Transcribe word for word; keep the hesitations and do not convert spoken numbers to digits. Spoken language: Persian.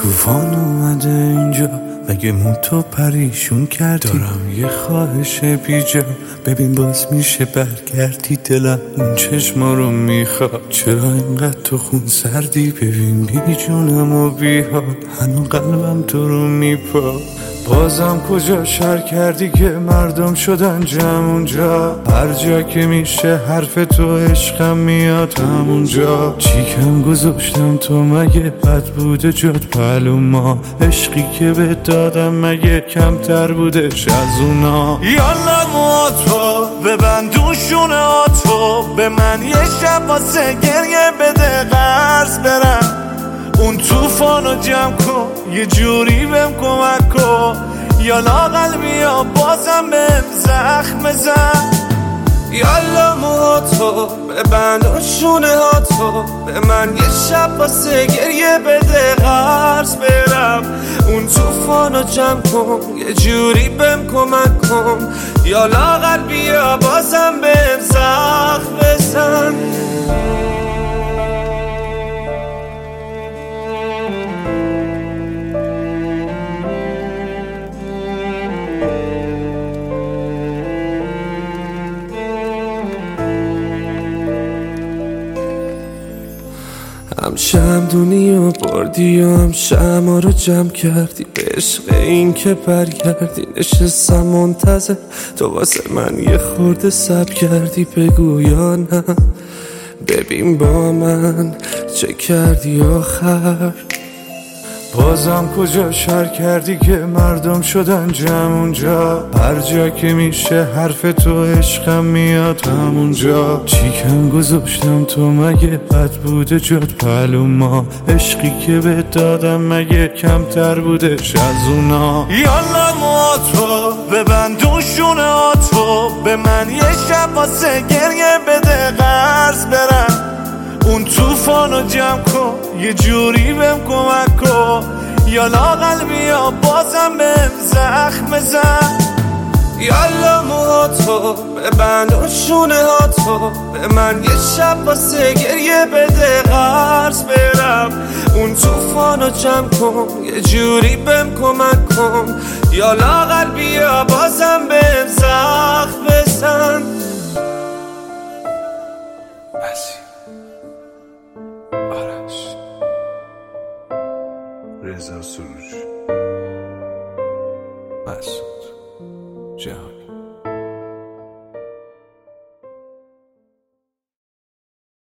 طوفان اومده اینجا، مگه موتو پریشون کردی؟ دارم یه خواهش بیجا، ببین باز میشه برگردی. دلم اون چشما رو میخواد، چرا اینقدر تو خون سردی؟ ببین بی جونم و بی حال، هنو قلبم تو رو میپا. بازم کجا شر کردی که مردم شدن جمع اونجا؟ هر جا که میشه حرف تو عشقم میاد همونجا. چیکم گذاشتم تو مگه بد بوده جد پلو ما؟ عشقی که به دادم مگه کمتر بودش از اونا؟ یالا موتو ببندوشونه آتو، به من یه شب واسه گریه بده قرض برم. اون توفانو جمع کن یه جوری بهم کمک کن، یالا قلبی ها بازم بهم زخم بزن. یالا موهاتو ببند و شونه هاتو، به من یه شب واسه گریه بده قرض برم. اون توفانو جمع کن یه جوری بهم کمک کن، یالا قلبی ها بازم بهم زخم بزن. هم شمدونی و بردی و هم شما رو جمع کردی، به عشق این که برگردی. نشستم منتظر تو واسه من یه خورده صبر کردی، بگو یا نه؟ ببین با من چه کردی آخر؟ بازم کجا شر کردی که مردم شدن جمع اونجا؟ هر جا که میشه حرف تو عشقم میاد همونجا. چیکم گذاشتم تو مگه بد بوده جد پلو ما؟ عشقی که به دادم مگه کمتر بودش از اونا؟ یالا موتو ببندوشونه آتو، به من یه شب واسه گریه بده قرض برم. اون توفانو جمع کن یه جوری بهم کمک کن، یالا قلبی ها بازم بهم زخم بزن. یالا موهاتو ببند و شونه هاتو، به من یه شب واسه گریه بده قرض برم. اون توفانو جمع کن یه جوری بهم کمک کن، یالا قلبی ها بازم بهم زخم بزن. آرش رضا سروش مسعود جهانی.